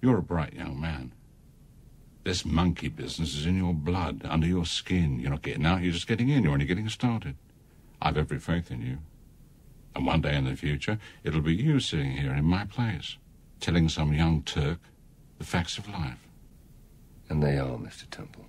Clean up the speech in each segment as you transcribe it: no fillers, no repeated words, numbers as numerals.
You're a bright young man. This monkey business is in your blood, under your skin. You're not getting out, you're just getting in. You're only getting started. I've every faith in you. And one day in the future, it'll be you sitting here in my place, telling some young Turk the facts of life. And they are, Mr. Temple.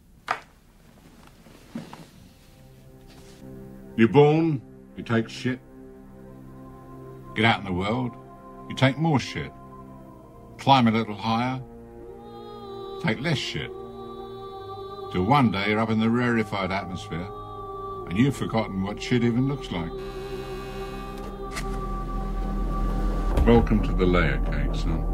You're born, you take shit. Get out in the world, you take more shit. Climb a little higher, take less shit. Till one day you're up in the rarefied atmosphere, and you've forgotten what shit even looks like. Welcome to the layer cake, son.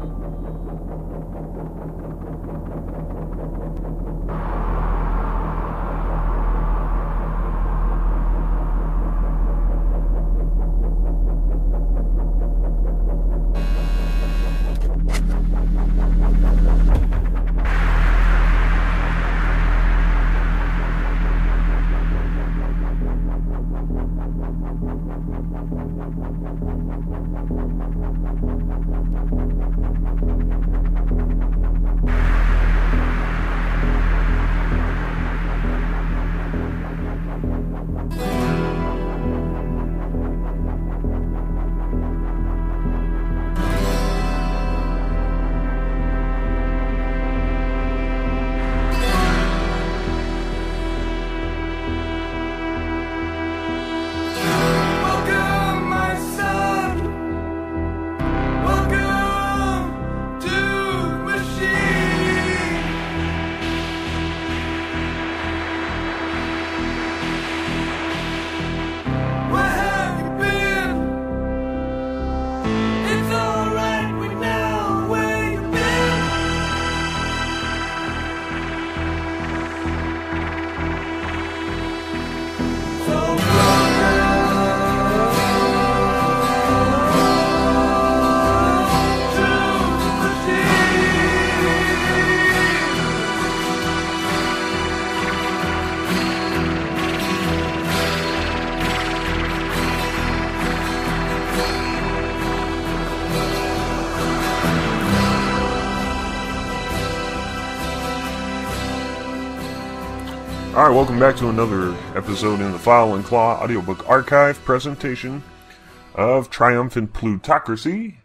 Alright, welcome back to another episode in the File and Claw audiobook archive presentation of Triumphant Plutocracy,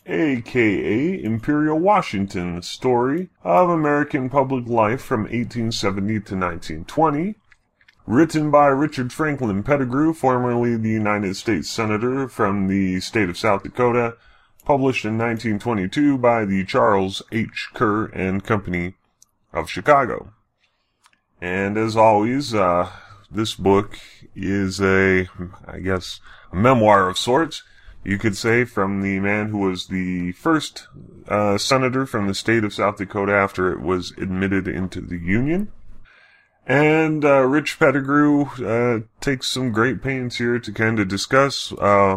aka Imperial Washington, story of American public life from 1870 to 1920, written by Richard Franklin Pettigrew, formerly the United States Senator from the state of South Dakota, published in 1922 by the Charles H. Kerr and Company of Chicago. And as always, this book is a memoir of sorts, you could say, from the man who was the first senator from the state of South Dakota after it was admitted into the Union. And Rich Pettigrew takes some great pains here to kind of discuss,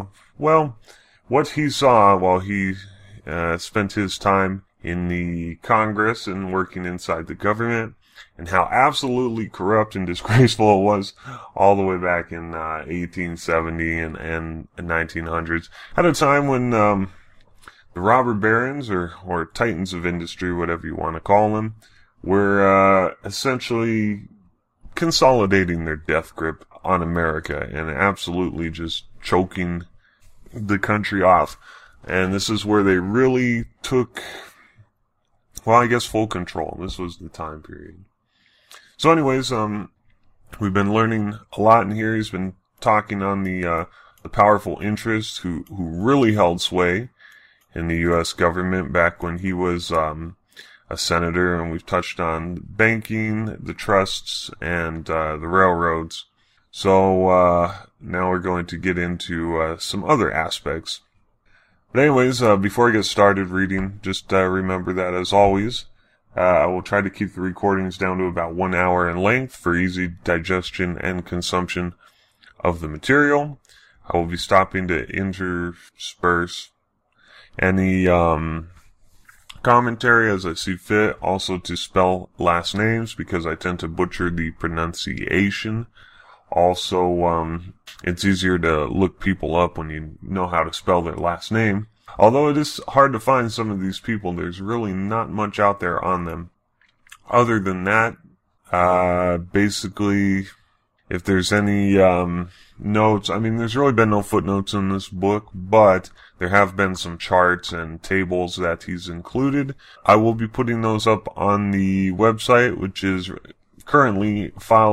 what he saw while he spent his time in the Congress and working inside the government, and how absolutely corrupt and disgraceful it was all the way back in 1870 and 1900s, at a time when the robber barons, or titans of industry, whatever you want to call them, were essentially consolidating their death grip on America and absolutely just choking the country off. And this is where they really took, full control. This was the time period. So anyways, we've been learning a lot in here. He's been talking on the powerful interests who really held sway in the U.S. government back when he was a senator, and we've touched on banking, the trusts, and the railroads. So now we're going to get into some other aspects. But anyways, before I get started reading, just remember that, as always, I will try to keep the recordings down to about 1 hour in length for easy digestion and consumption of the material. I will be stopping to intersperse any commentary as I see fit, also to spell last names because I tend to butcher the pronunciation. Also, it's easier to look people up when you know how to spell their last name. Although it is hard to find some of these people, there's really not much out there on them. Other than that, basically, if there's any notes, I mean, there's really been no footnotes in this book, but there have been some charts and tables that he's included. I will be putting those up on the website, which is currently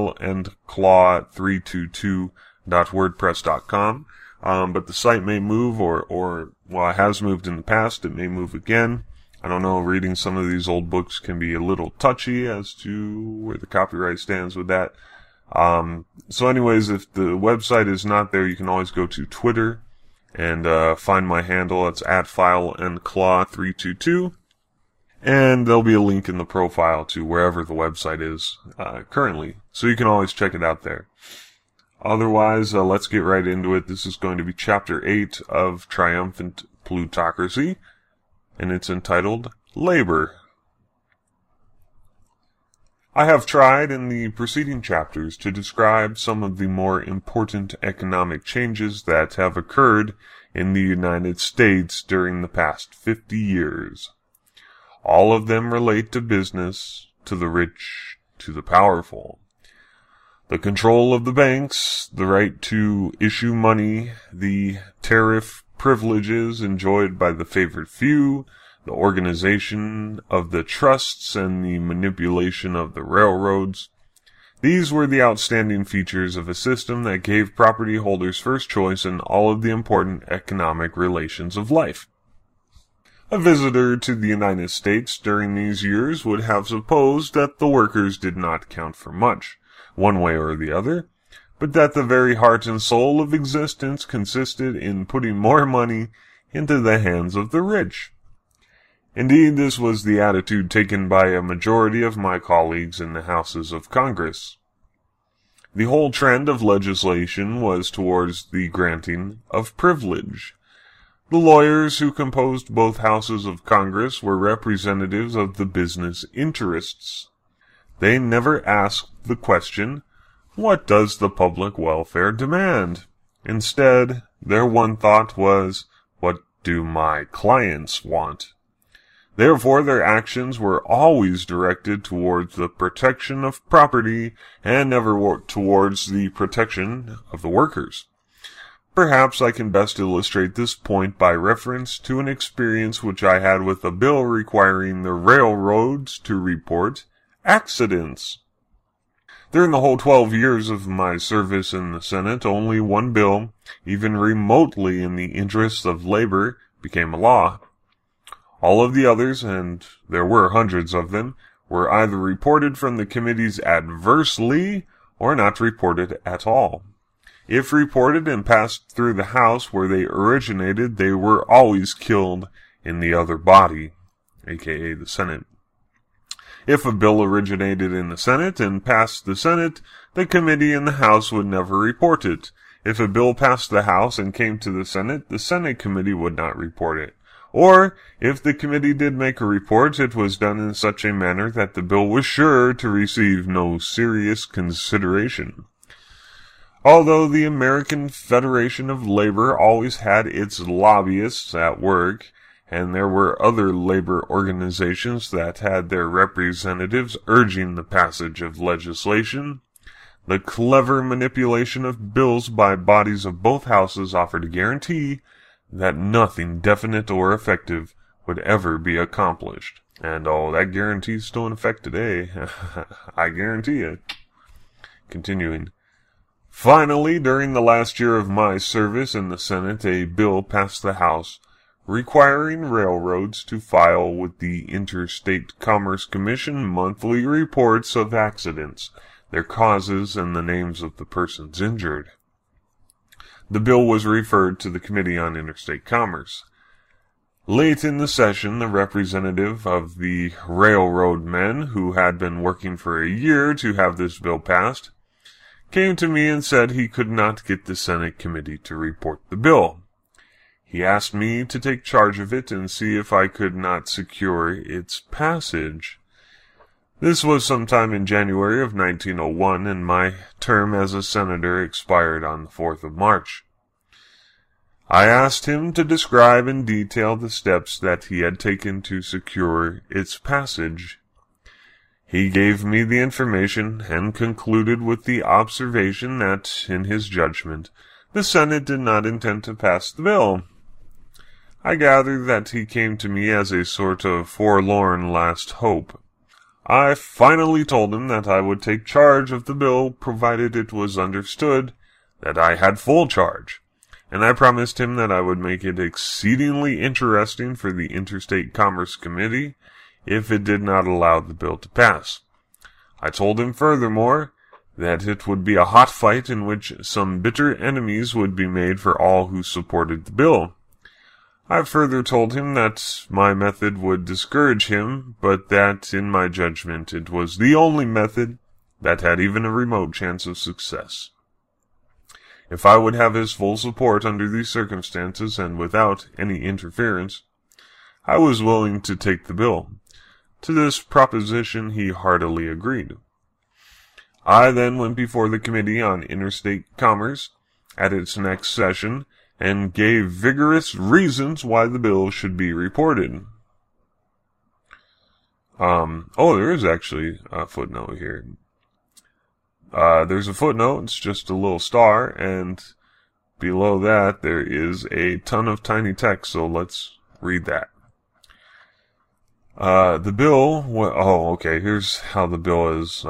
fileandclaw322.wordpress.com. But the site may move, or it has moved in the past. It may move again. I don't know. Reading some of these old books can be a little touchy as to where the copyright stands with that. So anyways, if the website is not there, you can always go to Twitter and find my handle. It's @fileandclaw322. And there'll be a link in the profile to wherever the website is currently. So you can always check it out there. Otherwise, let's get right into it. This is going to be Chapter 8 of Triumphant Plutocracy, and it's entitled Labor. I have tried in the preceding chapters to describe some of the more important economic changes that have occurred in the United States during the past 50 years. All of them relate to business, to the rich, to the powerful. The control of the banks, the right to issue money, the tariff privileges enjoyed by the favored few, the organization of the trusts, and the manipulation of the railroads. These were the outstanding features of a system that gave property holders first choice in all of the important economic relations of life. A visitor to the United States during these years would have supposed that the workers did not count for much, one way or the other, but that the very heart and soul of existence consisted in putting more money into the hands of the rich. Indeed, this was the attitude taken by a majority of my colleagues in the Houses of Congress. The whole trend of legislation was towards the granting of privilege. The lawyers who composed both houses of Congress were representatives of the business interests. They never asked the question, what does the public welfare demand? Instead, their one thought was, what do my clients want? Therefore, their actions were always directed towards the protection of property and never towards the protection of the workers. Perhaps I can best illustrate this point by reference to an experience which I had with a bill requiring the railroads to report accidents. During the whole 12 years of my service in the Senate, only one bill, even remotely in the interests of labor, became a law. All of the others, and there were hundreds of them, were either reported from the committees adversely or not reported at all. If reported and passed through the House where they originated, they were always killed in the other body, aka the Senate. If a bill originated in the Senate and passed the Senate, the committee in the House would never report it. If a bill passed the House and came to the Senate committee would not report it. Or, if the committee did make a report, it was done in such a manner that the bill was sure to receive no serious consideration. Although the American Federation of Labor always had its lobbyists at work, and there were other labor organizations that had their representatives urging the passage of legislation, the clever manipulation of bills by bodies of both houses offered a guarantee that nothing definite or effective would ever be accomplished. And that guarantee is still in effect today. I guarantee it. Continuing. Finally, during the last year of my service in the Senate, a bill passed the House requiring railroads to file with the Interstate Commerce Commission monthly reports of accidents, their causes, and the names of the persons injured. The bill was referred to the Committee on Interstate Commerce. Late in the session, the representative of the railroad men, who had been working for a year to have this bill passed, came to me and said he could not get the Senate committee to report the bill. He asked me to take charge of it and see if I could not secure its passage. This was sometime in January of 1901, and my term as a senator expired on the 4th of March. I asked him to describe in detail the steps that he had taken to secure its passage. He gave me the information and concluded with the observation that, in his judgment, the Senate did not intend to pass the bill. I gathered that he came to me as a sort of forlorn last hope. I finally told him that I would take charge of the bill provided it was understood that I had full charge, and I promised him that I would make it exceedingly interesting for the Interstate Commerce Committee if it did not allow the bill to pass. I told him furthermore that it would be a hot fight in which some bitter enemies would be made for all who supported the bill. I further told him that my method would discourage him, but that, in my judgment, it was the only method that had even a remote chance of success. If I would have his full support under these circumstances and without any interference, I was willing to take the bill. To this proposition he heartily agreed. I then went before the Committee on Interstate Commerce at its next session and gave vigorous reasons why the bill should be reported. There is actually a footnote here. There's a footnote, it's just a little star, and below that there is a ton of tiny text, so let's read that. The bill, here's how the bill is,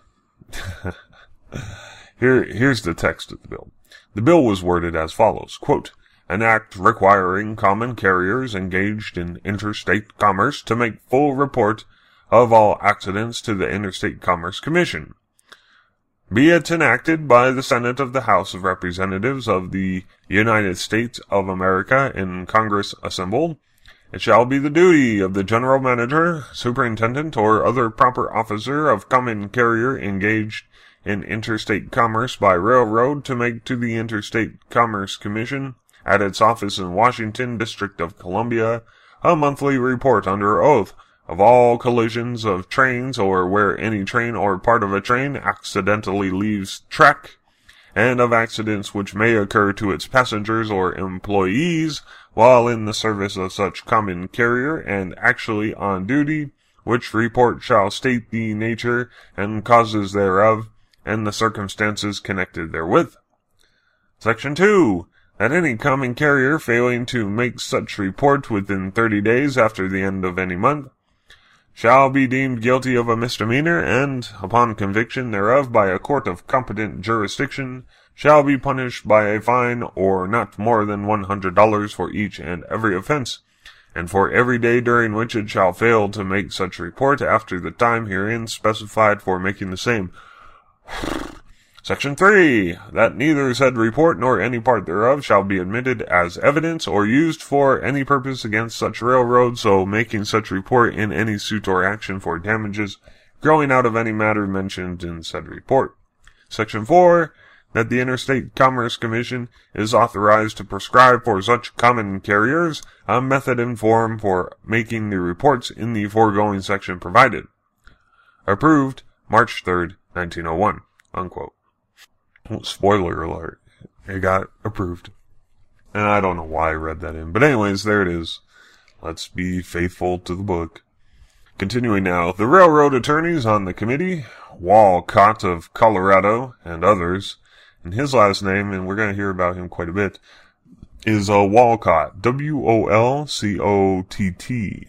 here's the text of the bill. The bill was worded as follows, quote, "An act requiring common carriers engaged in interstate commerce to make full report of all accidents to the Interstate Commerce Commission. Be it enacted by the Senate of the House of Representatives of the United States of America in Congress assembled, it shall be the duty of the General Manager, Superintendent, or other proper officer of common carrier engaged in interstate commerce by railroad to make to the Interstate Commerce Commission at its office in Washington, District of Columbia, a monthly report under oath of all collisions of trains or where any train or part of a train accidentally leaves track, and of accidents which may occur to its passengers or employees while in the service of such common carrier and actually on duty, which report shall state the nature and causes thereof, and the circumstances connected therewith. Section 2. That any common carrier failing to make such report within 30 days after the end of any month shall be deemed guilty of a misdemeanor, and, upon conviction thereof by a court of competent jurisdiction, shall be punished by a fine or not more than $100 for each and every offense, and for every day during which it shall fail to make such report after the time herein specified for making the same. Section 3. That neither said report nor any part thereof shall be admitted as evidence or used for any purpose against such railroad, so making such report in any suit or action for damages growing out of any matter mentioned in said report. Section 4. That the Interstate Commerce Commission is authorized to prescribe for such common carriers a method and form for making the reports in the foregoing section provided. Approved March 3rd, 1901. Unquote. Spoiler alert. It got approved. And I don't know why I read that in. But anyways, there it is. Let's be faithful to the book. Continuing now, the railroad attorneys on the committee, Walcott of Colorado and others, and his last name, and we're going to hear about him quite a bit, is Walcott. W-O-L-C-O-T-T.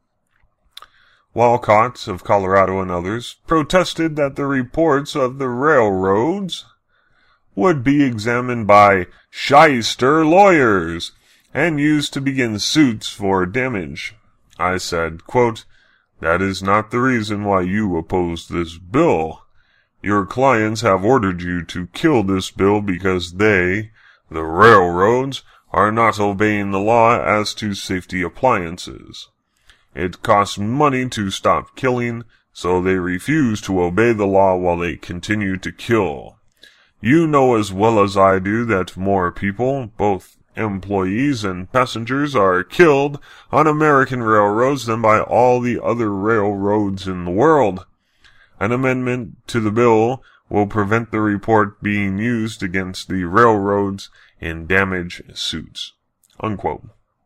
Walcott of Colorado and others protested that the reports of the railroads would be examined by shyster lawyers and used to begin suits for damage. I said, quote, "That is not the reason why you oppose this bill. Your clients have ordered you to kill this bill because they, the railroads, are not obeying the law as to safety appliances. It costs money to stop killing, so they refuse to obey the law while they continue to kill. You know as well as I do that more people, both employees and passengers, are killed on American railroads than by all the other railroads in the world. An amendment to the bill will prevent the report being used against the railroads in damage suits." Unquote.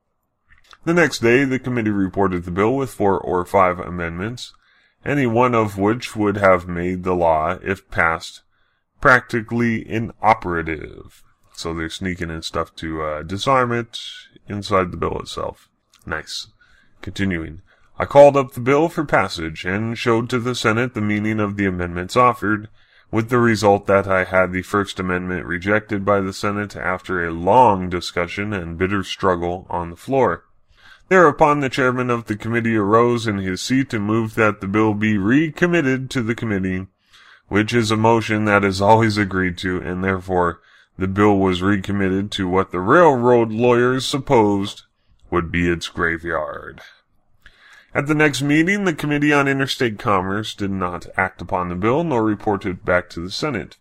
The next day, the committee reported the bill with 4 or 5 amendments, any one of which would have made the law, if passed, practically inoperative. So they're sneaking in stuff to disarm it inside the bill itself. Nice. Continuing. I called up the bill for passage and showed to the Senate the meaning of the amendments offered, with the result that I had the first amendment rejected by the Senate after a long discussion and bitter struggle on the floor. Thereupon the chairman of the committee arose in his seat and moved that the bill be recommitted to the committee, which is a motion that is always agreed to, and therefore the bill was recommitted to what the railroad lawyers supposed would be its graveyard. At the next meeting, the Committee on Interstate Commerce did not act upon the bill nor report it back to the Senate.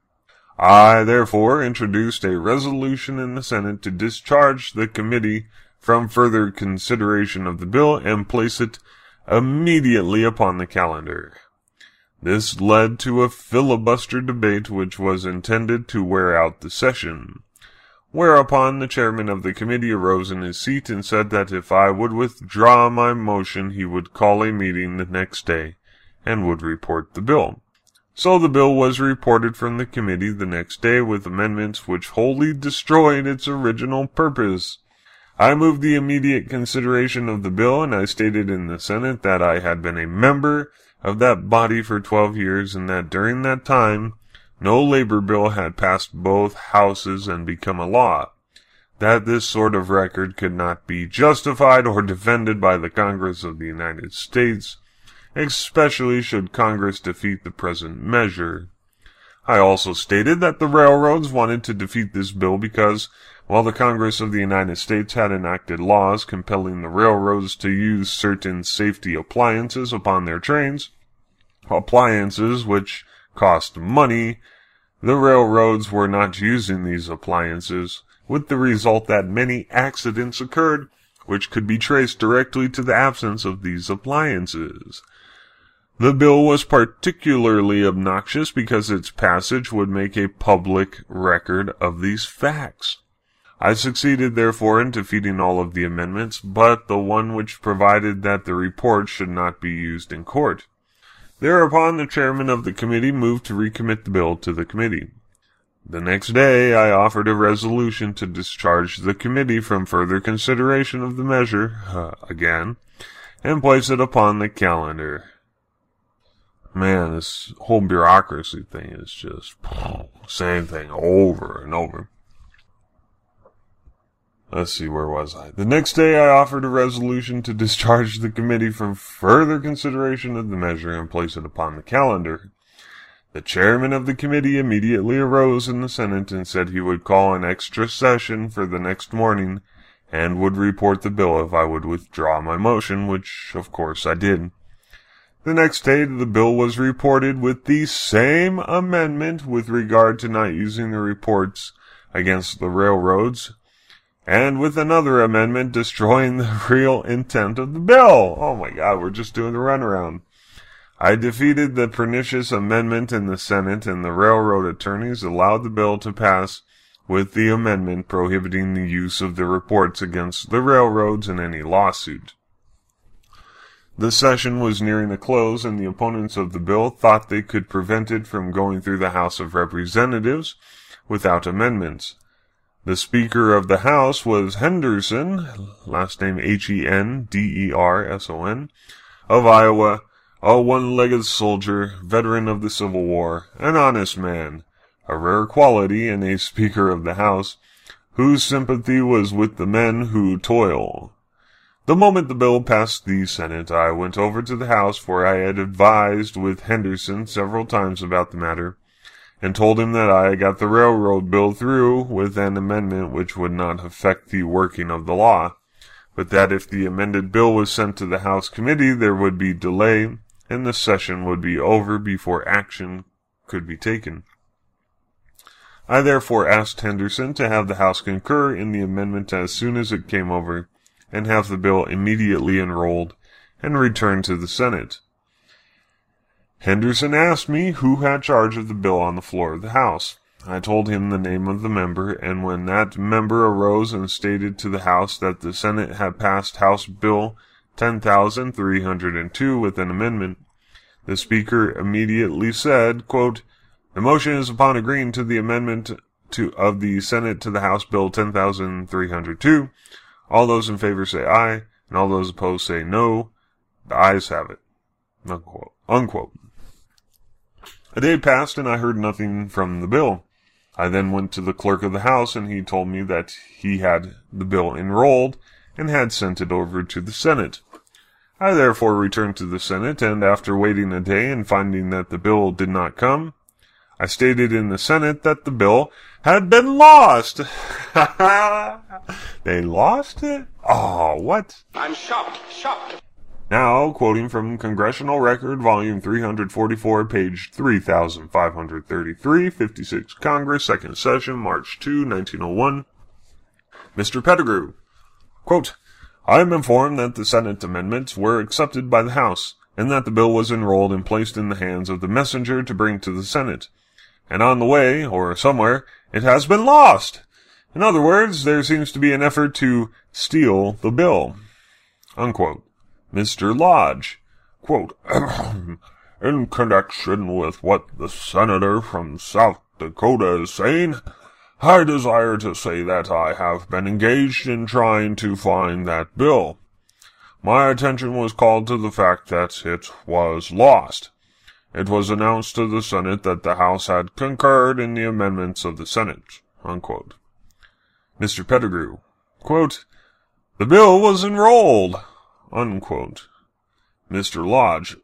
I, therefore, introduced a resolution in the Senate to discharge the committee from further consideration of the bill and place it immediately upon the calendar. This led to a filibuster debate which was intended to wear out the session. Whereupon the chairman of the committee arose in his seat and said that if I would withdraw my motion, he would call a meeting the next day and would report the bill. So the bill was reported from the committee the next day with amendments which wholly destroyed its original purpose. I moved the immediate consideration of the bill, and I stated in the Senate that I had been a member of that body for 12 years and that during that time no labor bill had passed both houses and become a law, that this sort of record could not be justified or defended by the Congress of the United States, especially should Congress defeat the present measure. I also stated that the railroads wanted to defeat this bill because, while the Congress of the United States had enacted laws compelling the railroads to use certain safety appliances upon their trains, appliances which cost money, the railroads were not using these appliances, with the result that many accidents occurred, which could be traced directly to the absence of these appliances. The bill was particularly obnoxious because its passage would make a public record of these facts. I succeeded, therefore, in defeating all of the amendments, but the one which provided that the report should not be used in court. Thereupon the chairman of the committee moved to recommit the bill to the committee. The next day I offered a resolution to discharge the committee from further consideration of the measure, again, and place it upon the calendar. Man, this whole bureaucracy thing is just same thing over and over. Let's see, where was I? The next day I offered a resolution to discharge the committee from further consideration of the measure and place it upon the calendar. The chairman of the committee immediately arose in the Senate and said he would call an extra session for the next morning and would report the bill if I would withdraw my motion, which, of course, I did. The next day the bill was reported with the same amendment with regard to not using the reports against the railroads, and with another amendment destroying the real intent of the bill. Oh my God, we're just doing the runaround. I defeated the pernicious amendment in the Senate, and the railroad attorneys allowed the bill to pass with the amendment prohibiting the use of the reports against the railroads in any lawsuit. The session was nearing a close, and the opponents of the bill thought they could prevent it from going through the House of Representatives without amendments. The Speaker of the House was Henderson, last name Henderson, of Iowa, a one-legged soldier, veteran of the Civil War, an honest man, a rare quality in a Speaker of the House, whose sympathy was with the men who toil. The moment the bill passed the Senate, I went over to the House, for I had advised with Henderson several times about the matter, and told him that I got the railroad bill through with an amendment which would not affect the working of the law, but that if the amended bill was sent to the House committee, there would be delay, and the session would be over before action could be taken. I therefore asked Henderson to have the House concur in the amendment as soon as it came over, and have the bill immediately enrolled and returned to the Senate. Henderson asked me who had charge of the bill on the floor of the House. I told him the name of the member, and when that member arose and stated to the House that the Senate had passed House Bill 10,302 with an amendment, the Speaker immediately said, quote, "The motion is upon agreeing to the amendment of the Senate to the House Bill 10,302. All those in favor say aye, and all those opposed say no. The ayes have it." Unquote. Unquote. A day passed, and I heard nothing from the bill. I then went to the clerk of the House, and he told me that he had the bill enrolled and had sent it over to the Senate. I therefore returned to the Senate, and after waiting a day and finding that the bill did not come, I stated in the Senate that the bill had been lost. They lost it? Oh, what? I'm shocked. Now, quoting from Congressional Record, Volume 344, page 3533, 56 Congress, 2nd Session, March 2, 1901. Mr. Pettigrew, quote, "I am informed that the Senate amendments were accepted by the House, and that the bill was enrolled and placed in the hands of the messenger to bring to the Senate. And on the way, or somewhere, it has been lost. In other words, there seems to be an effort to steal the bill." Unquote. Mr. Lodge, quote, "In connection with what the senator from South Dakota is saying, I desire to say that I have been engaged in trying to find that bill. My attention was called to the fact that it was lost. It was announced to the Senate that the House had concurred in the amendments of the Senate." Unquote. Mr. Pettigrew, quote, "The bill was enrolled." Unquote. Mr. Lodge,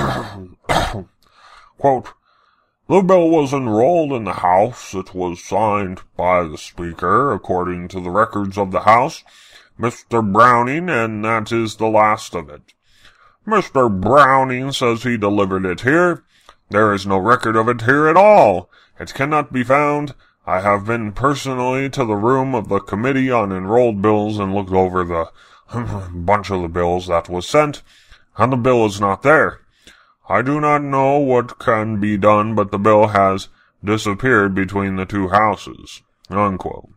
quote, "The bill was enrolled in the House. It was signed by the Speaker, according to the records of the House, Mr. Browning, and that is the last of it. Mr. Browning says he delivered it here. There is no record of it here at all. It cannot be found. I have been personally to the room of the Committee on Enrolled Bills and looked over the bunch of the bills that was sent, and the bill is not there. I do not know what can be done, but the bill has disappeared between the two houses." Unquote.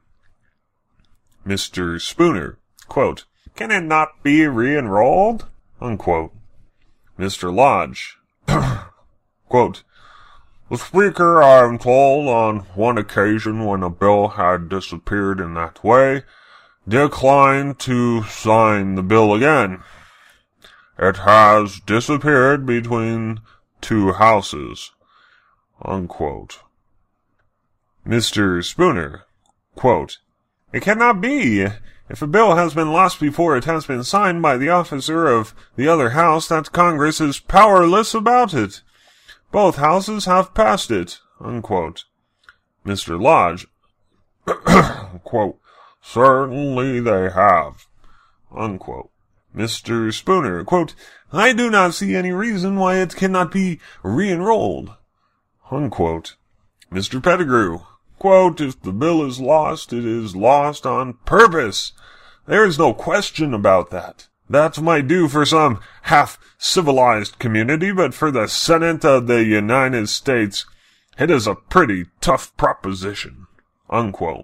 Mr. Spooner, quote, "Can it not be re-enrolled?" Unquote. Mr. Lodge, quote, "The Speaker, I am told, on one occasion when a bill had disappeared in that way, declined to sign the bill again. It has disappeared between two houses." Unquote. Mr. Spooner, quote, "It cannot be. If a bill has been lost before it has been signed by the officer of the other house, that Congress is powerless about it. Both houses have passed it." Unquote. Mr. Lodge, quote, "Certainly they have." Unquote. Mr. Spooner, quote, "I do not see any reason why it cannot be re-enrolled." Unquote. Mr. Pettigrew, quote, "If the bill is lost, it is lost on purpose. There is no question about that. That might do for some half-civilized community, but for the Senate of the United States, it is a pretty tough proposition." Unquote.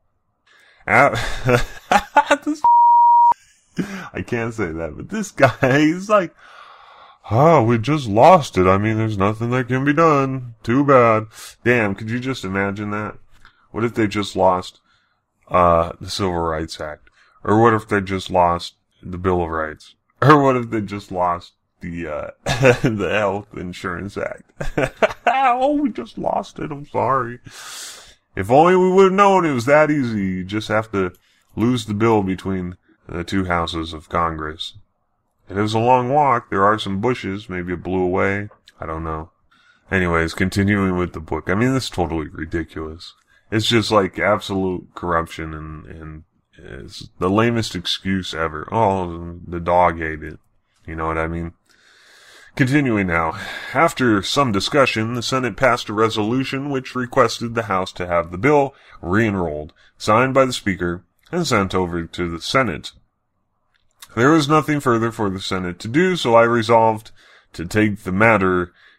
I can't say that, but this guy, he's like, "Oh, we just lost it. I mean, there's nothing that can be done. Too bad." Damn, could you just imagine that? What if they just lost the Civil Rights Act? Or what if they just lost the Bill of Rights? Or what if they just lost the the Health Insurance Act? Oh, we just lost it. I'm sorry. If only we would have known it was that easy. You just have to lose the bill between the two houses of Congress. It was a long walk. There are some bushes. Maybe it blew away. I don't know. Anyways, continuing with the book. I mean, this is totally ridiculous. It's just like absolute corruption and it's the lamest excuse ever. Oh, the dog ate it. You know what I mean? Continuing now. After some discussion, the Senate passed a resolution which requested the House to have the bill re-enrolled, signed by the Speaker, and sent over to the Senate. There was nothing further for the Senate to do, so I resolved to take the matter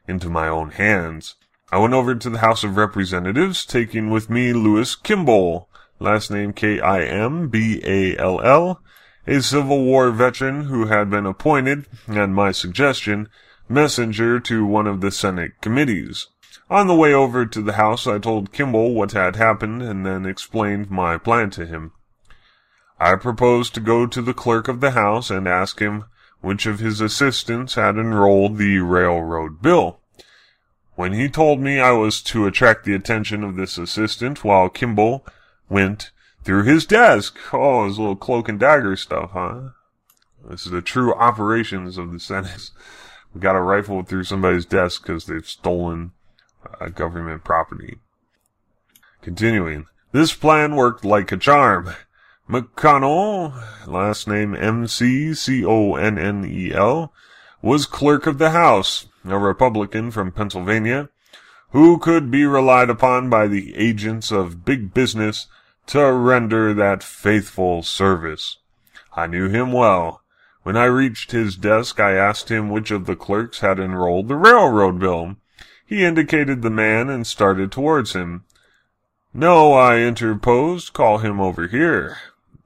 into my own hands. I went over to the House of Representatives, taking with me Louis Kimball, last name Kimball, a Civil War veteran who had been appointed, at my suggestion, messenger to one of the Senate committees. On the way over to the House, I told Kimball what had happened and then explained my plan to him. I proposed to go to the clerk of the House and ask him which of his assistants had enrolled the railroad bill. When he told me I was to attract the attention of this assistant while Kimball went through his desk. Oh, his little cloak and dagger stuff, huh? This is the true operations of the Senate. We got a rifle through somebody's desk because they've stolen government property. Continuing. This plan worked like a charm. McConnell, last name McConnell, was clerk of the House, a Republican from Pennsylvania, who could be relied upon by the agents of big business to render that faithful service. I knew him well. When I reached his desk, I asked him which of the clerks had enrolled the railroad bill. He indicated the man and started towards him. "No," I interposed, "call him over here."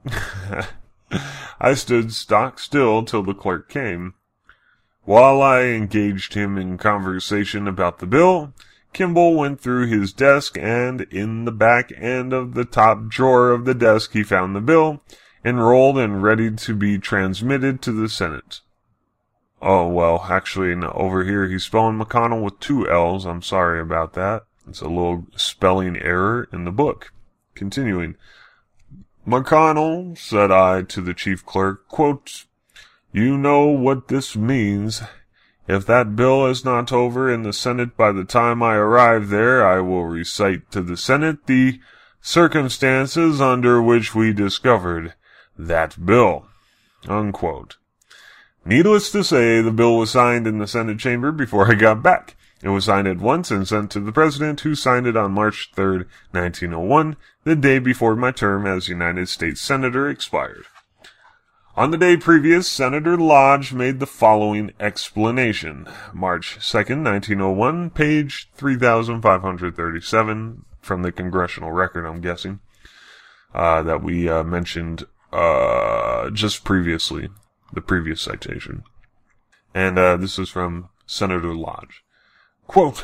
I stood stock still till the clerk came. While I engaged him in conversation about the bill, Kimball went through his desk, and in the back end of the top drawer of the desk he found the bill, enrolled and ready to be transmitted to the Senate. Oh, well, actually, no, over here he's spelling McConnell with 2 L's. I'm sorry about that. It's a little spelling error in the book. Continuing. "McConnell," said I to the chief clerk, quote, "you know what this means. If that bill is not over in the Senate by the time I arrive there, I will recite to the Senate the circumstances under which we discovered that bill." Unquote. Needless to say, the bill was signed in the Senate chamber before I got back. It was signed at once and sent to the President, who signed it on March 3rd, 1901, the day before my term as United States Senator expired. On the day previous, Senator Lodge made the following explanation. March 2nd, 1901, page 3537, from the Congressional Record, I'm guessing, that we mentioned just previously, the previous citation. And this is from Senator Lodge. Quote,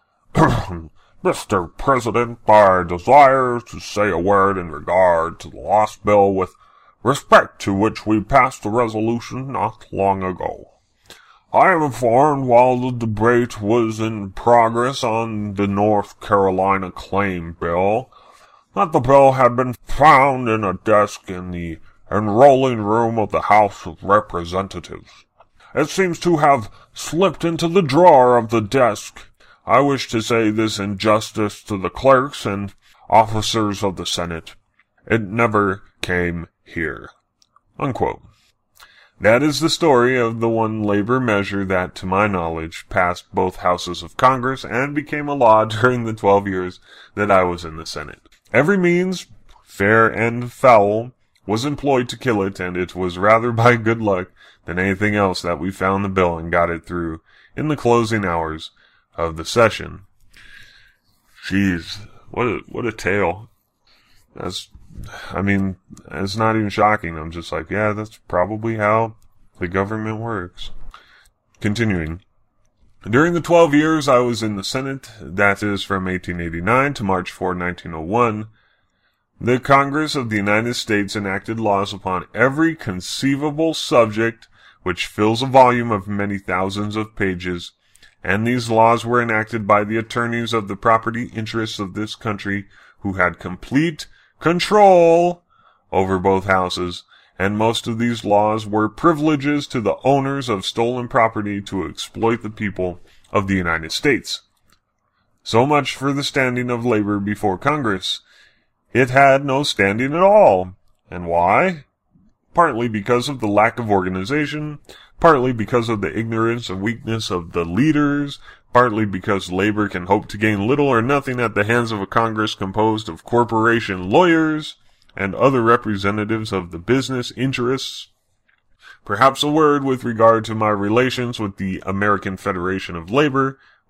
"Mr. President, I desire to say a word in regard to the lost bill with respect to which we passed a resolution not long ago. I am informed while the debate was in progress on the North Carolina Claim Bill that the bill had been found in a desk in the enrolling room of the House of Representatives. It seems to have slipped into the drawer of the desk. I wish to say this in justice to the clerks and officers of the Senate. It never came here." Unquote. That is the story of the one labor measure that, to my knowledge, passed both houses of Congress and became a law during the 12 years that I was in the Senate. Every means, fair and foul, was employed to kill it, and it was rather by good luck than anything else that we found the bill and got it through in the closing hours of the session. Jeez, what a tale. It's not even shocking. I'm just like, yeah, that's probably how the government works. Continuing. During the 12 years I was in the Senate, that is from 1889 to March 4, 1901, the Congress of the United States enacted laws upon every conceivable subject which fills a volume of many thousands of pages, and these laws were enacted by the attorneys of the property interests of this country, who had complete control over both houses, and most of these laws were privileges to the owners of stolen property to exploit the people of the United States. So much for the standing of labor before Congress. It had no standing at all. And why? Partly because of the lack of organization, partly because of the ignorance and weakness of the leaders, partly because labor can hope to gain little or nothing at the hands of a Congress composed of corporation lawyers and other representatives of the business interests. Perhaps a word with regard to my relations with the American Federation of Labor,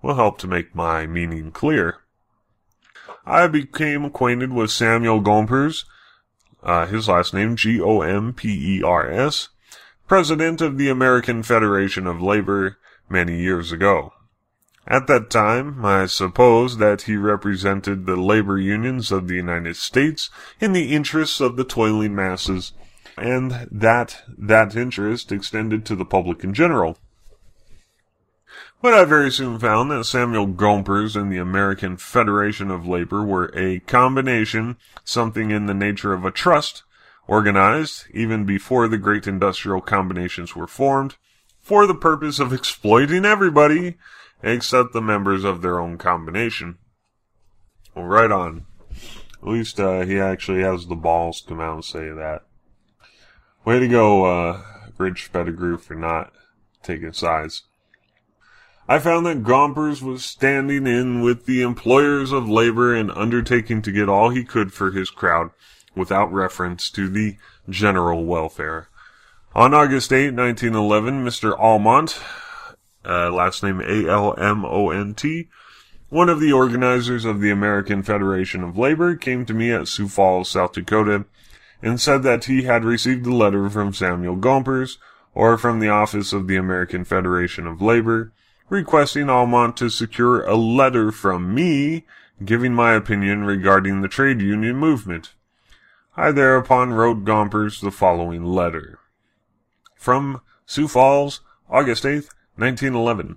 will help to make my meaning clear. I became acquainted with Samuel Gompers, his last name Gompers, president of the American Federation of Labor, many years ago. At that time, I suppose that he represented the labor unions of the United States in the interests of the toiling masses, and that interest extended to the public in general. But I very soon found that Samuel Gompers and the American Federation of Labor were a combination, something in the nature of a trust, organized, even before the great industrial combinations were formed, for the purpose of exploiting everybody, except the members of their own combination. Well, right on. At least he actually has the balls to come out and say that. Way to go, Rich Pettigrew, for not taking sides. I found that Gompers was standing in with the employers of labor and undertaking to get all he could for his crowd, without reference to the general welfare. On August 8, 1911, Mr. Almont, last name Almont, one of the organizers of the American Federation of Labor, came to me at Sioux Falls, South Dakota, and said that he had received a letter from Samuel Gompers, or from the office of the American Federation of Labor, requesting Almont to secure a letter from me, giving my opinion regarding the trade union movement. I thereupon wrote Gompers the following letter. From Sioux Falls, August 8th, 1911.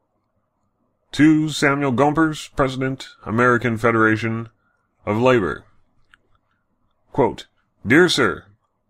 To Samuel Gompers, President, American Federation of Labor. Quote, Dear Sir,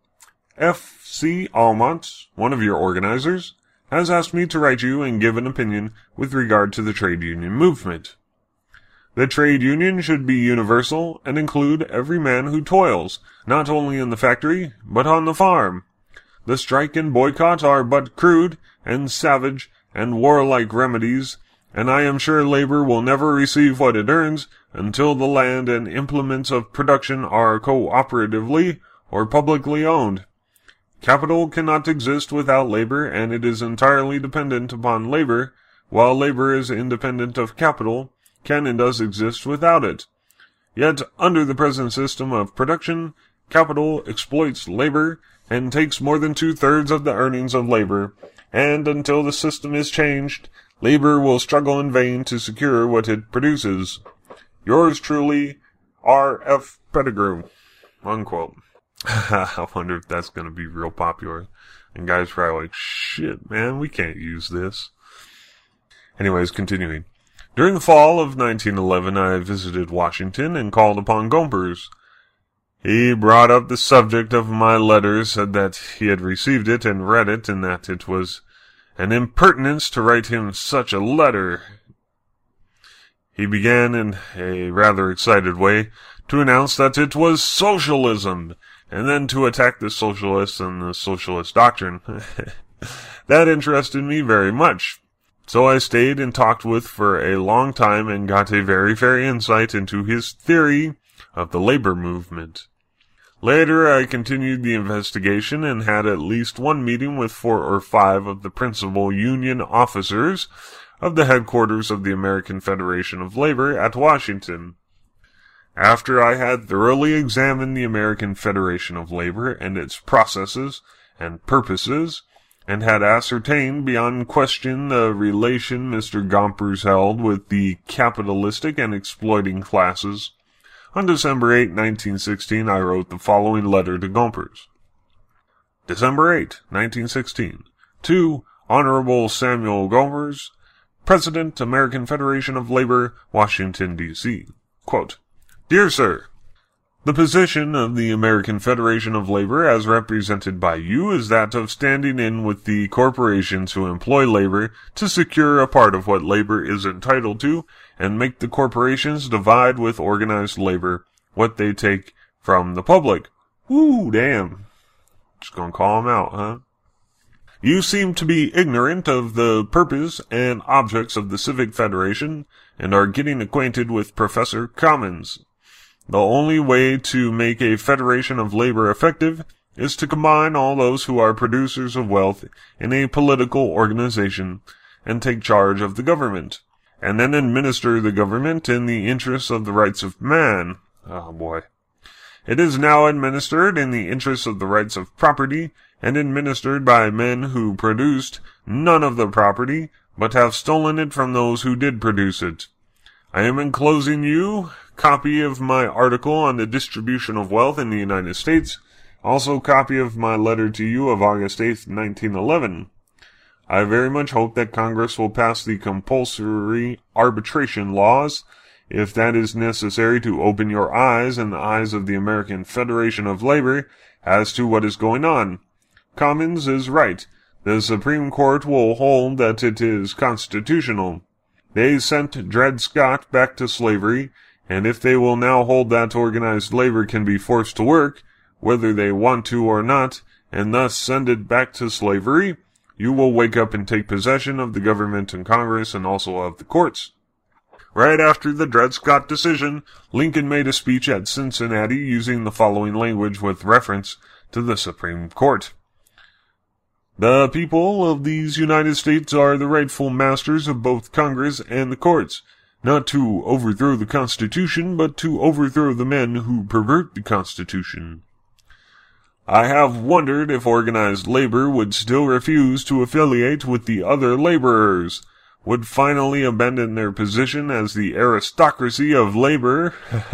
F.C. Almont, one of your organizers, has asked me to write you and give an opinion with regard to the trade union movement. The trade union should be universal and include every man who toils, not only in the factory, but on the farm. The strike and boycott are but crude and savage and warlike remedies, and I am sure labor will never receive what it earns until the land and implements of production are cooperatively or publicly owned. Capital cannot exist without labor, and it is entirely dependent upon labor, while labor is independent of capital, can and does exist without it. Yet, under the present system of production, capital exploits labor, and takes more than 2/3 of the earnings of labor, and until the system is changed, labor will struggle in vain to secure what it produces. Yours truly, R. F. Pettigrew. Unquote. I wonder if that's going to be real popular. And guys probably like, shit, man, we can't use this. Anyways, continuing. During the fall of 1911, I visited Washington and called upon Gompers. He brought up the subject of my letter, said that he had received it and read it, and that it was an impertinence to write him such a letter. He began in a rather excited way to announce that it was socialism, and then to attack the socialists and the socialist doctrine. That interested me very much. So I stayed and talked with for a long time and got a very fair insight into his theory of the labor movement. Later I continued the investigation and had at least one meeting with 4 or 5 of the principal union officers of the headquarters of the American Federation of Labor at Washington. After I had thoroughly examined the American Federation of Labor and its processes and purposes, and had ascertained beyond question the relation Mr. Gompers held with the capitalistic and exploiting classes, on December 8, 1916, I wrote the following letter to Gompers. December 8, 1916. To Honorable Samuel Gompers, President, American Federation of Labor, Washington, D.C. Quote, Dear Sir, the position of the American Federation of Labor as represented by you is that of standing in with the corporations who employ labor to secure a part of what labor is entitled to and make the corporations divide with organized labor what they take from the public. Woo, damn. Just gonna call them out, huh? You seem to be ignorant of the purpose and objects of the Civic Federation and are getting acquainted with Professor Commons. The only way to make a federation of labor effective is to combine all those who are producers of wealth in a political organization and take charge of the government. and then administer the government in the interests of the rights of man. Oh boy. It is now administered in the interests of the rights of property, and administered by men who produced none of the property, but have stolen it from those who did produce it. I am enclosing you copy of my article on the distribution of wealth in the United States, also copy of my letter to you of August 8th, 1911. I very much hope that Congress will pass the compulsory arbitration laws, if that is necessary to open your eyes and the eyes of the American Federation of Labor as to what is going on. Commons is right. The Supreme Court will hold that it is constitutional. They sent Dred Scott back to slavery, and if they will now hold that organized labor can be forced to work, whether they want to or not, and thus send it back to slavery, you will wake up and take possession of the government and Congress and also of the courts. Right after the Dred Scott decision, Lincoln made a speech at Cincinnati using the following language with reference to the Supreme Court. The people of these United States are the rightful masters of both Congress and the courts, not to overthrow the Constitution, but to overthrow the men who pervert the Constitution. I have wondered if organized labor would still refuse to affiliate with the other laborers, would finally abandon their position as the aristocracy of labor,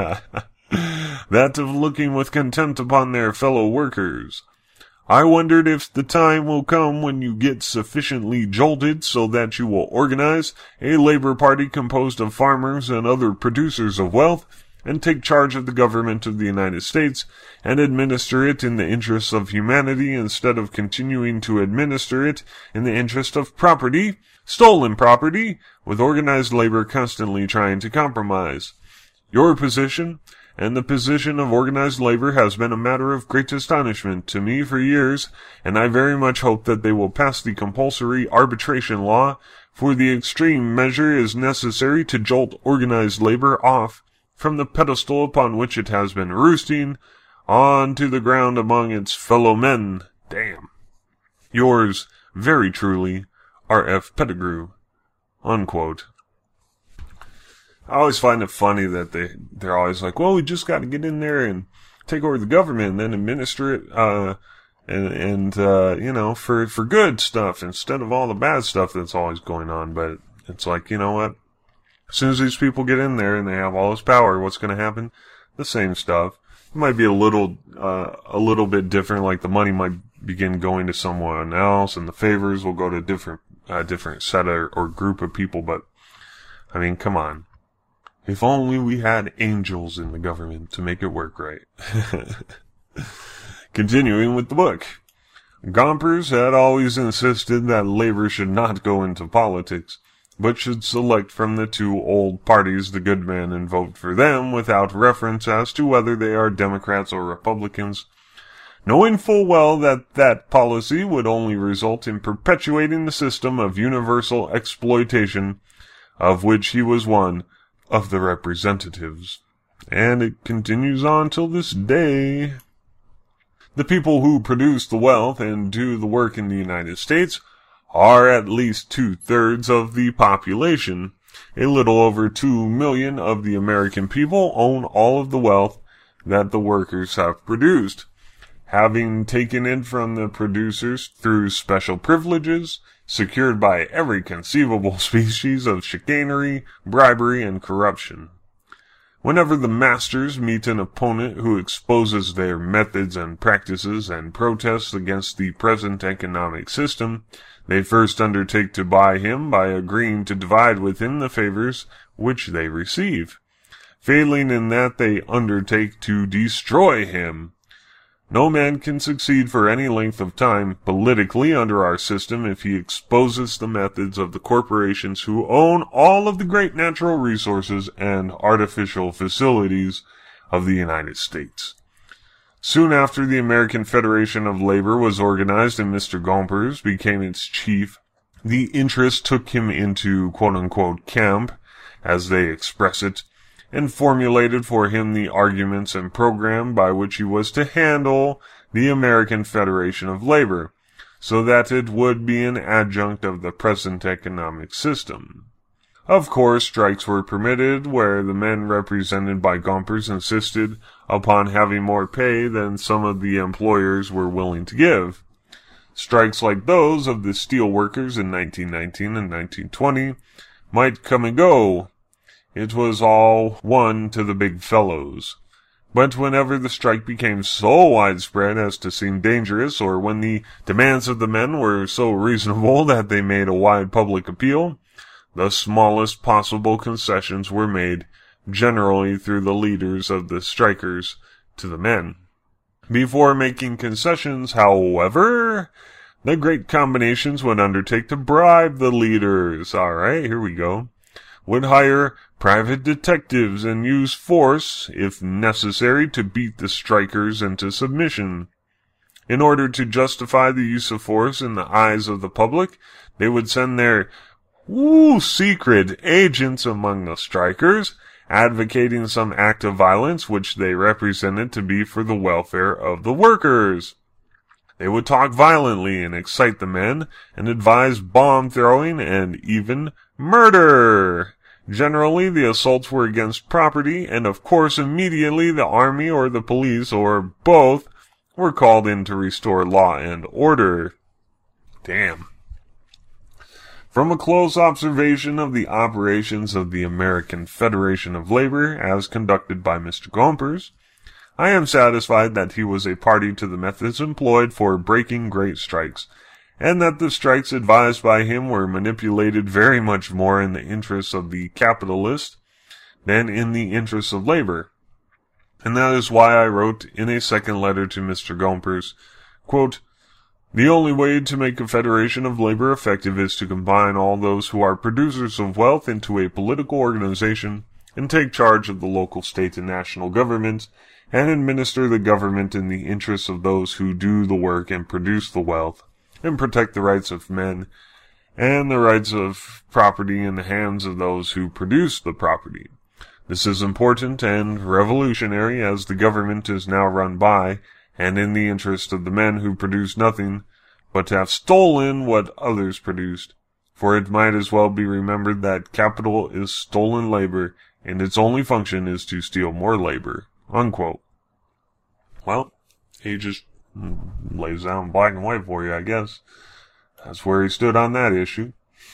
that of looking with contempt upon their fellow workers. I wondered if the time will come when you get sufficiently jolted so that you will organize a labor party composed of farmers and other producers of wealth, and take charge of the government of the United States, and administer it in the interests of humanity instead of continuing to administer it in the interest of property, stolen property, with organized labor constantly trying to compromise. Your position, and the position of organized labor, has been a matter of great astonishment to me for years, and I very much hope that they will pass the compulsory arbitration law, for the extreme measure is necessary to jolt organized labor off from the pedestal upon which it has been roosting, on to the ground among its fellow men. Damn. Yours, very truly, R.F. Pettigrew. Unquote. I always find it funny that they're always like, well, we just got to get in there and take over the government and then administer it, you know, for good stuff instead of all the bad stuff that's always going on. But it's like, you know what? As soon as these people get in there and they have all this power, what's going to happen? The same stuff. It might be a little bit different, like the money might begin going to someone else and the favors will go to different set or group of people. But, I mean, come on. If only we had angels in the government to make it work right. Continuing with the book. Gompers had always insisted that labor should not go into politics, but should select from the two old parties the good men and vote for them without reference as to whether they are Democrats or Republicans, knowing full well that that policy would only result in perpetuating the system of universal exploitation, of which he was one of the representatives. And it continues on till this day. The people who produce the wealth and do the work in the United States are at least 2/3 of the population. A little over 2 million of the American people own all of the wealth that the workers have produced, having taken it from the producers through special privileges, secured by every conceivable species of chicanery, bribery, and corruption. Whenever the masters meet an opponent who exposes their methods and practices and protests against the present economic system, they first undertake to buy him by agreeing to divide with him the favors which they receive. Failing in that, they undertake to destroy him. No man can succeed for any length of time politically under our system if he exposes the methods of the corporations who own all of the great natural resources and artificial facilities of the United States. Soon after the American Federation of Labor was organized and Mr. Gompers became its chief, the interest took him into quote-unquote camp, as they express it, and formulated for him the arguments and program by which he was to handle the American Federation of Labor, so that it would be an adjunct of the present economic system. Of course, strikes were permitted where the men represented by Gompers insisted upon having more pay than some of the employers were willing to give. Strikes like those of the steel workers in 1919 and 1920 might come and go. It was all one to the big fellows. But whenever the strike became so widespread as to seem dangerous, or when the demands of the men were so reasonable that they made a wide public appeal, the smallest possible concessions were made, generally through the leaders of the strikers, to the men. Before making concessions, however, the great combinations would undertake to bribe the leaders. Alright, here we go. Would hire private detectives and use force, if necessary, to beat the strikers into submission. In order to justify the use of force in the eyes of the public, they would send their secret agents among the strikers, advocating some act of violence which they represented to be for the welfare of the workers. They would talk violently and excite the men, and advise bomb throwing and even murder. Generally, the assaults were against property, and of course immediately the army or the police, or both, were called in to restore law and order. Damn. From a close observation of the operations of the American Federation of Labor as conducted by Mr. Gompers, I am satisfied that he was a party to the methods employed for breaking great strikes, and that the strikes advised by him were manipulated very much more in the interests of the capitalist than in the interests of labor. And that is why I wrote in a second letter to Mr. Gompers, quote, "The only way to make a federation of labor effective is to combine all those who are producers of wealth into a political organization and take charge of the local, state, and national governments and administer the government in the interests of those who do the work and produce the wealth, and protect the rights of men and the rights of property in the hands of those who produce the property. This is important and revolutionary, as the government is now run by and in the interest of the men who produce nothing but have stolen what others produced, for it might as well be remembered that capital is stolen labor, and its only function is to steal more labor." Unquote. Well, he just lays down black and white for you, I guess. That's where he stood on that issue.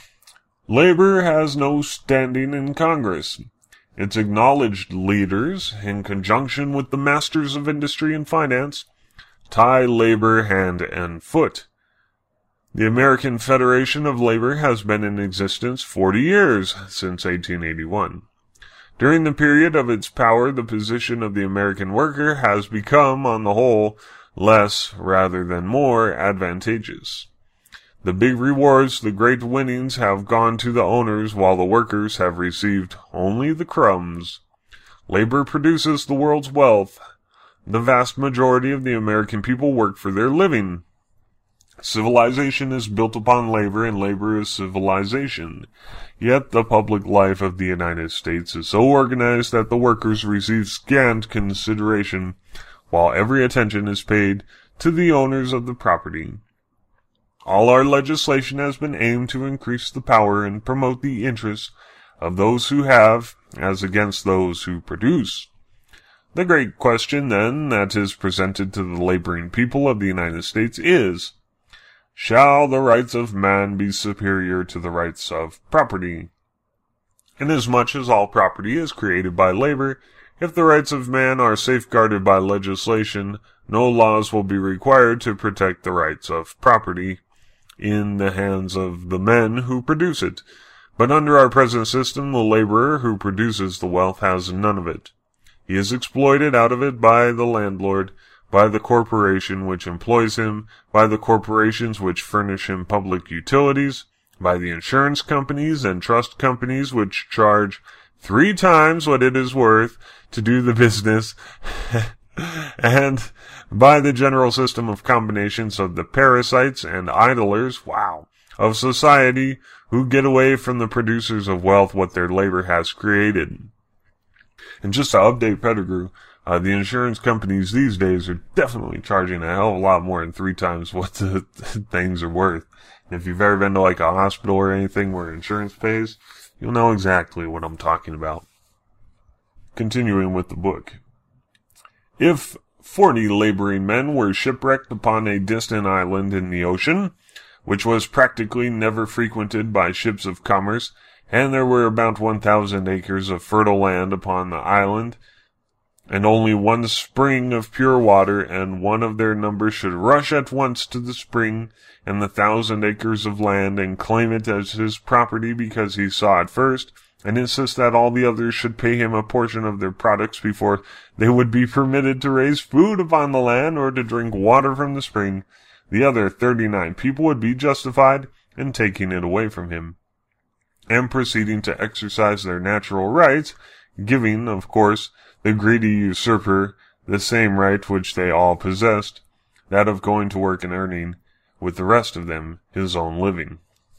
Labor has no standing in Congress. Its acknowledged leaders, in conjunction with the masters of industry and finance, tie labor hand and foot. The American Federation of Labor has been in existence 40 years, since 1881. During the period of its power, the position of the American worker has become, on the whole, less rather than more advantageous. The big rewards, the great winnings, have gone to the owners, while the workers have received only the crumbs. Labor produces the world's wealth. The vast majority of the American people work for their living. Civilization is built upon labor, and labor is civilization. Yet the public life of the United States is so organized that the workers receive scant consideration, while every attention is paid to the owners of the property. All our legislation has been aimed to increase the power and promote the interests of those who have, as against those who produce. The great question, then, that is presented to the laboring people of the United States is, shall the rights of man be superior to the rights of property? Inasmuch as all property is created by labor, if the rights of man are safeguarded by legislation, no laws will be required to protect the rights of property in the hands of the men who produce it. But under our present system, the laborer who produces the wealth has none of it. He is exploited out of it by the landlord, by the corporation which employs him, by the corporations which furnish him public utilities, by the insurance companies and trust companies which charge 3 times what it is worth to do the business, and by the general system of combinations of the parasites and idlers, of society, who get away from the producers of wealth what their labor has created. And just to update Pettigrew, the insurance companies these days are definitely charging a hell of a lot more than 3 times what the things are worth. And if you've ever been to like a hospital or anything where insurance pays, you'll know exactly what I'm talking about. Continuing with the book. If 40 laboring men were shipwrecked upon a distant island in the ocean, which was practically never frequented by ships of commerce, and there were about 1,000 acres of fertile land upon the island, and only one spring of pure water, and one of their number should rush at once to the spring and the 1,000 acres of land, and claim it as his property because he saw it first, and insist that all the others should pay him a portion of their products before they would be permitted to raise food upon the land or to drink water from the spring, the other 39 people would be justified in taking it away from him, and proceeding to exercise their natural rights, giving, of course, the greedy usurper the same right which they all possessed, that of going to work and earning, with the rest of them, his own living.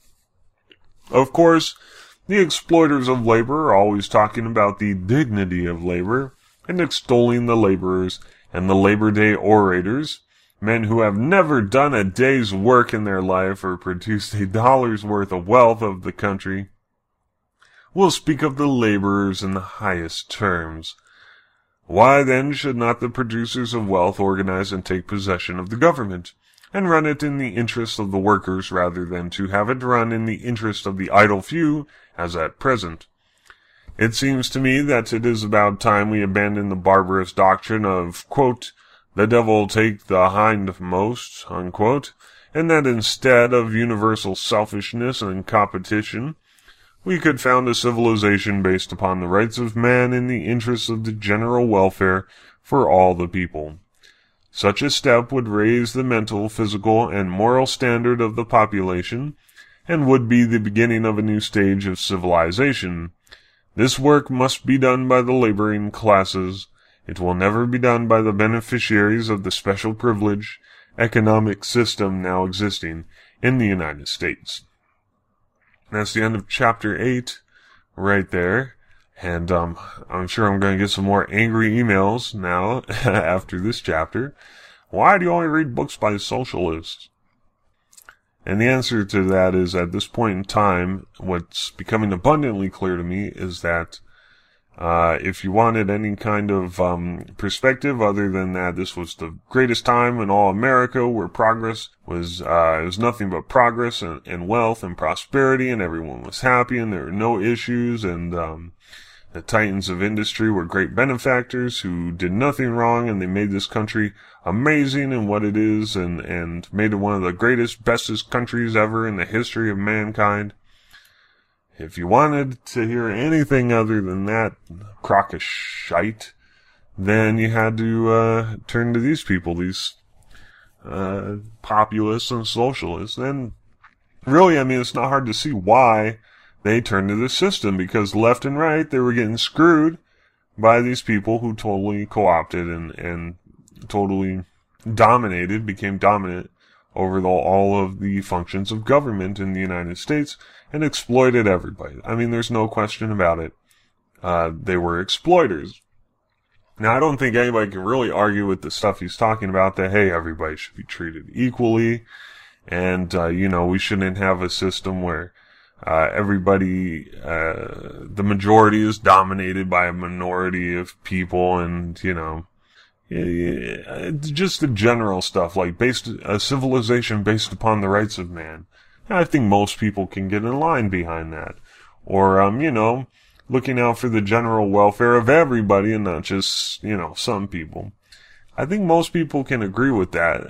Of course, the exploiters of labor are always talking about the dignity of labor, and extolling the laborers and the Labor Day orators, men who have never done a day's work in their life or produced $1's worth of wealth of the country, will speak of the laborers in the highest terms. Why then should not the producers of wealth organize and take possession of the government, and run it in the interest of the workers rather than to have it run in the interest of the idle few, as at present? It seems to me that it is about time we abandon the barbarous doctrine of, quote, the devil take the hindmost, unquote, and that instead of universal selfishness and competition, we could found a civilization based upon the rights of man in the interests of the general welfare for all the people. Such a step would raise the mental, physical, and moral standard of the population, and would be the beginning of a new stage of civilization. This work must be done by the laboring classes. It will never be done by the beneficiaries of the special privilege economic system now existing in the United States. That's the end of chapter 8 right there. And I'm sure I'm going to get some more angry emails now after this chapter. Why do you only read books by socialists? And the answer to that is, at this point in time, what's becoming abundantly clear to me is that if you wanted any kind of perspective other than that this was the greatest time in all America, where progress was it was nothing but progress and wealth and prosperity, and everyone was happy and there were no issues, and the titans of industry were great benefactors who did nothing wrong, and they made this country amazing in what it is, and made it one of the greatest, bestest countries ever in the history of mankind. If you wanted to hear anything other than that crock of shite, then you had to turn to these people, these populists and socialists. And really, I mean, it's not hard to see why they turned to this system, because left and right, they were getting screwed by these people who totally co-opted and totally dominated, became dominant over all of the functions of government in the United States, and exploited everybody. I mean, there's no question about it. They were exploiters. Now, I don't think anybody can really argue with the stuff he's talking about, that, hey, everybody should be treated equally, and, we shouldn't have a system where everybody, the majority is dominated by a minority of people, and, just the general stuff, like a civilization based upon the rights of man. I think most people can get in line behind that. Or, looking out for the general welfare of everybody and not just, some people. I think most people can agree with that.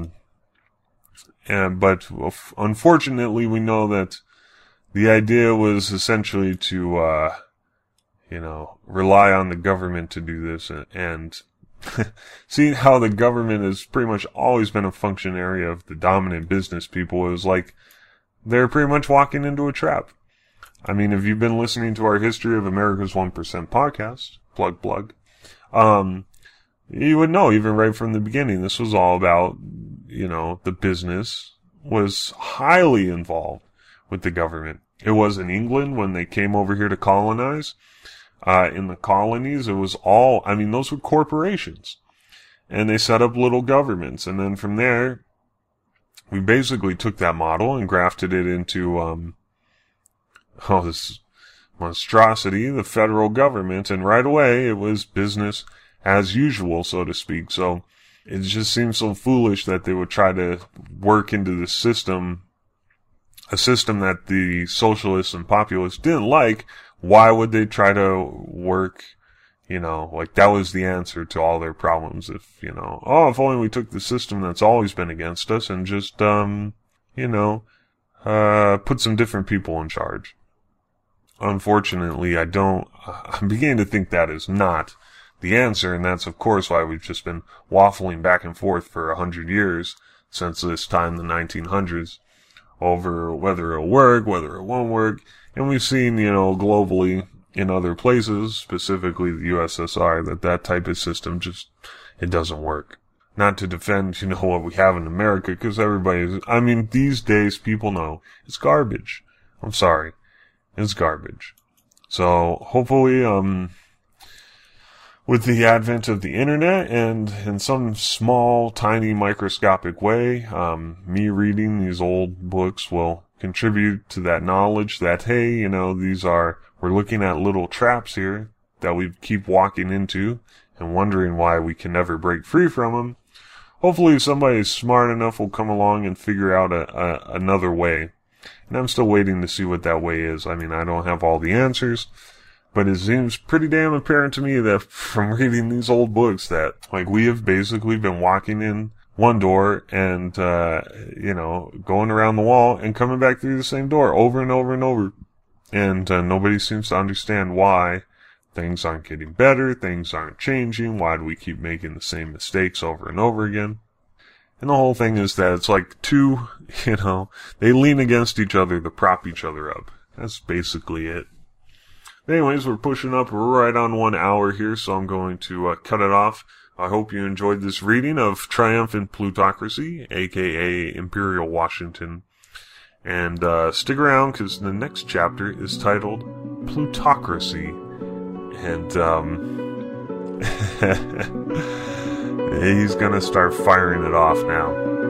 But unfortunately, we know that the idea was essentially to, rely on the government to do this, and seeing how the government has pretty much always been a functionary of the dominant business people, it was like they're pretty much walking into a trap. I mean, if you've been listening to our History of America's 1% podcast, plug, you would know, even right from the beginning, this was all about, the business was highly involved with the government. It was in England when they came over here to colonize. In the colonies, it was those were corporations. And they set up little governments. And then from there, we basically took that model and grafted it into, monstrosity, the federal government, and right away it was business as usual, so to speak. So it just seems so foolish that they would try to work into the system, a system that the socialists and populists didn't like. Why would they try to work, like that was the answer to all their problems? If, if only we took the system that's always been against us and just, put some different people in charge. Unfortunately, I'm beginning to think that is not the answer, and that's of course why we've just been waffling back and forth for 100 years since this time, the 1900s, over whether it'll work, whether it won't work. And we've seen, globally in other places, specifically the USSR, that type of system it doesn't work. Not to defend, what we have in America, because these days people know it's garbage. I'm sorry. It's garbage. So hopefully, with the advent of the internet and in some small, tiny, microscopic way, me reading these old books will contribute to that knowledge that, hey, we're looking at little traps here that we keep walking into and wondering why we can never break free from them. Hopefully somebody smart enough will come along and figure out another way. And I'm still waiting to see what that way is. I don't have all the answers, but it seems pretty damn apparent to me that from reading these old books that, we have basically been walking in one door and, going around the wall and coming back through the same door over and over and over. And nobody seems to understand why things aren't getting better, things aren't changing, why do we keep making the same mistakes over and over again? And the whole thing is that it's like two, they lean against each other to prop each other up. That's basically it. Anyways, we're pushing up right on 1 hour here, so I'm going to cut it off. I hope you enjoyed this reading of Triumphant Plutocracy, aka Imperial Washington. And stick around, because the next chapter is titled Plutocracy. And he's gonna start firing it off now.